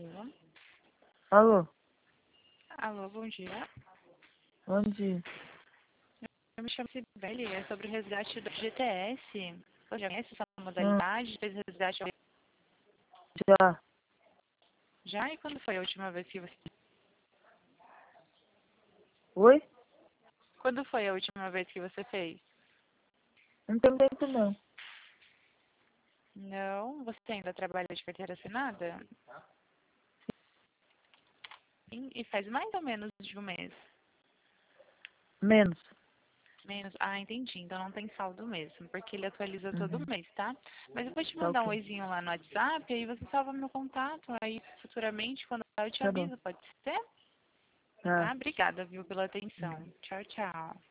dia. Alô, Alô, bom dia. bom dia. Eu me chamo Sibeli, é sobre o resgate do GTS. Você já conhece essa Hum, modalidade? Fez resgate já. já? E quando foi a última vez que você... Oi? Quando foi a última vez que você fez? Não tem tempo não. Não? Você ainda trabalha de carteira assinada? Sim, e faz mais ou menos de um mês. Menos. Menos? Ah, entendi. Então não tem saldo mesmo, porque ele atualiza todo Uhum. mês, tá? Mas eu vou te Tá mandar um ok. oizinho lá no WhatsApp, aí você salva meu contato, aí futuramente, quando eu te Tá bom. aviso, pode ser? Tá. Tá? Obrigada, viu, pela atenção. Tchau, tchau.